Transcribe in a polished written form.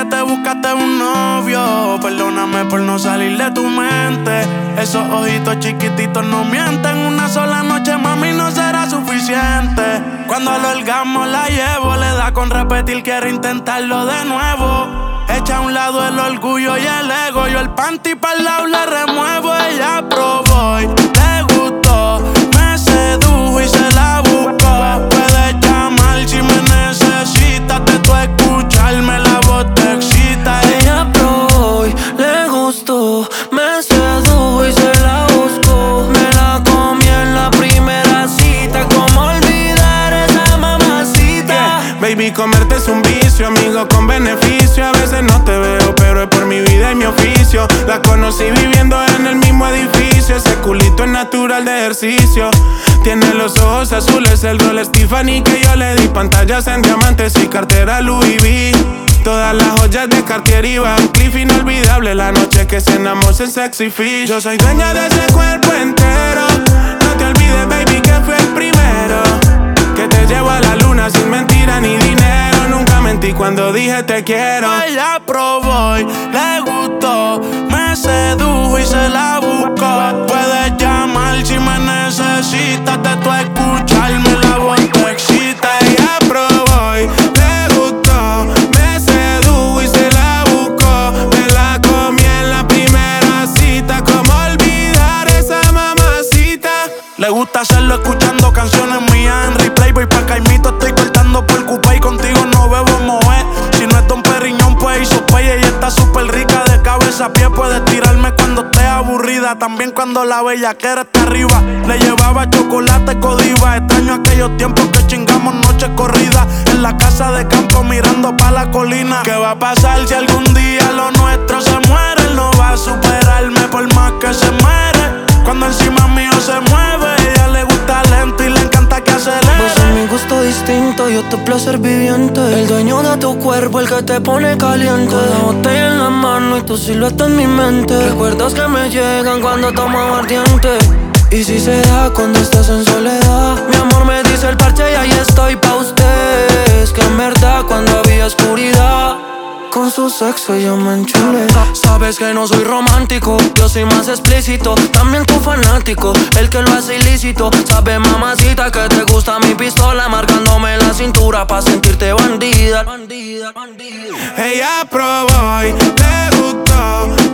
te buscaste un novio. Perdóname por no salir de tu mente. Esos ojitos chiquititos no mienten. Una sola noche, mami, no será suficiente. Cuando al orgasmo la llevo, le da con repetir, quiere intentarlo de nuevo. Echa a un lado el orgullo y el ego. Yo el panty pa'l lado le remuevo. Ella probó y le gustó. Me sedujo y se la buscó. Puedes llamar si me necesitas. De tu escucharme la voz te excita. Ella probó y le gustó. Me sedujo y se la buscó. Me la comí en la primera cita. ¿Cómo olvidar esa mamacita? Yeah. Baby, comerte es un vicio, amigo con beneficio. A veces no te veo, pero es por mi vida y mi oficio. La conocí viviendo en el mismo edificio. Ese culito es natural de ejercicio. Tiene los ojos azules, el rol Tiffany que yo le di. Pantallas en diamantes y cartera Louis V. Todas las joyas de Cartier y Van Cleef. Inolvidable la noche que cenamos en Sexy Fish. Yo soy dueña de ese cuerpo entero. No te olvides, baby, que fui el primero que te llevo a la luna sin mentira ni dinero. Nunca mentí cuando dije te quiero. Ella probó y le gustó. Me sedujo y se la buscó. Puedes llamar si me necesitas. De tu escucharme la voz te excita. Ella probó y le gustó. Me sedujo y se la buscó. Me la comí en la primera cita. ¿Cómo olvidar esa mamacita? Le gusta hacerlo escuchando canciones mías en replay. Voy pa' Caimito, estoy cortando por Coupé. Y contigo no bebo moe. Si no es Don Perignon, pues hizo pay. Ella está súper rica de cabeza a pie. Puedes tirarme cuando estés aburrida. También cuando la bellaquera está arriba. Le llevaba chocolate Godiva. Extraño aquellos tiempos que chingamos noches corridas en la casa de campo mirando pa' la colina. ¿Qué va a pasar si algún día lo nuestro se muere? Él no va a superarme por más que se muere. Cuando encima mío se mueve, ella le gusta lento y le encanta que acelere. Vos sos mi gusto distinto, yo tu placer viviente. El dueño de tu cuerpo, el que te pone caliente. Con la botella en la mano y tu silueta en mi mente. Recuerdos que me llegan cuando tomo aguardiente. Y si se da cuando estás en soledad. Mi amor me dice el parche y ahí estoy pa' usted. Es que en verdad cuando había oscuridad, con su sexo yo me enchulé. Sabes que no soy romántico, yo soy más explícito. También tu fanático, el que lo hace ilícito. Sabes, mamacita, que te gusta mi pistola marcándome la cintura pa' sentirte bandida. Ella probó y le gustó.